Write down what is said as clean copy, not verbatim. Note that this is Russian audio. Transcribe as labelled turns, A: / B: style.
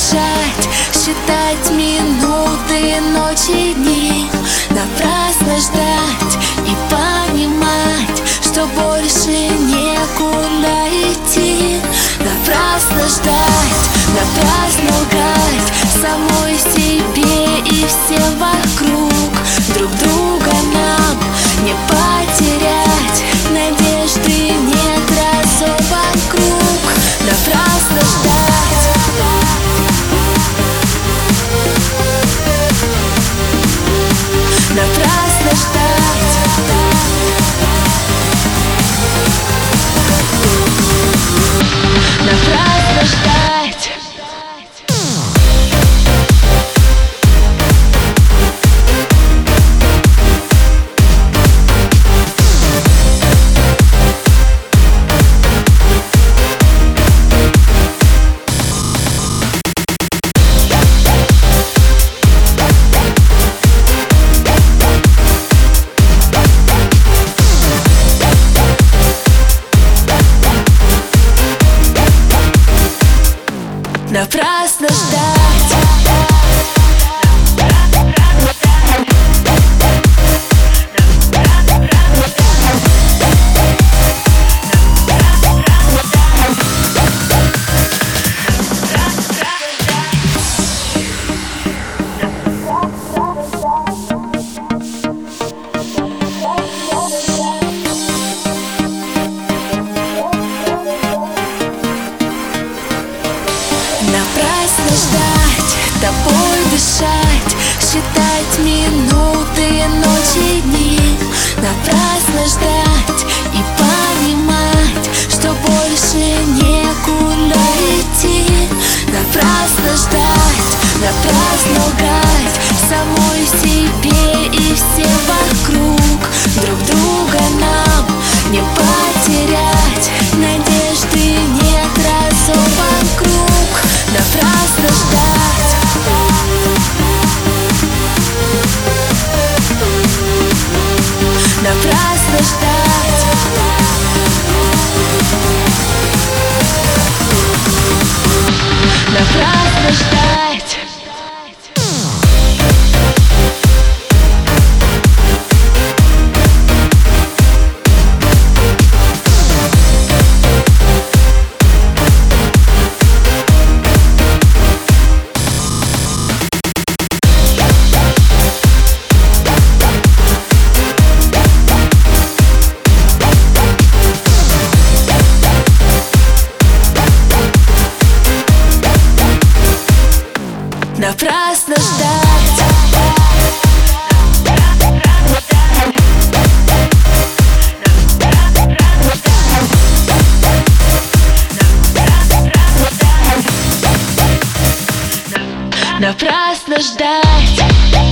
A: дышать, считать минуты, ночи, дни. Напрасно ждать и понимать, что больше некуда идти. Напрасно ждать, напрасно лгать самой себе и всем вокруг. Друг друга нам не потерять, надежды нет разом вокруг. Напрасно ждать, напрасно ждать, напрасно ждать. Напрасно ждать, напрасно ждать, тобой дышать, считать минуты, ночи, дни. Напрасно ждать и понимать, что больше некуда идти. Напрасно ждать, напрасно лгать самой себе и всем вокруг. Друг друга нам не потерять, надежды нет разом вокруг. Напрасно ждать, напрасно ждать, напрасно ждать. Напрасно ждать, напрасно ждать.